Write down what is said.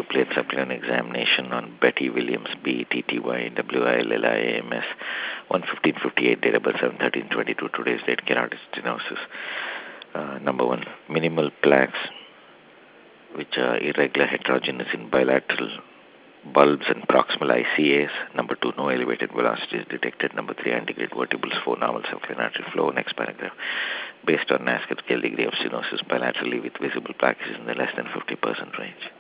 complete subclinical examination on Betty Williams, BETTYWILLIAMS, 11558, date of birth 7/13/22, today's date, keratosis stenosis. Number one, minimal plaques, which are irregular heterogeneous in bilateral bulbs and proximal ICAs. Number two, no elevated velocities detected. Number three, antegrade vertebrals. Four, normal subclinical artery flow. Next paragraph. Based on NASCAR scale, degree of stenosis bilaterally with visible plaques is in the less than 50% range.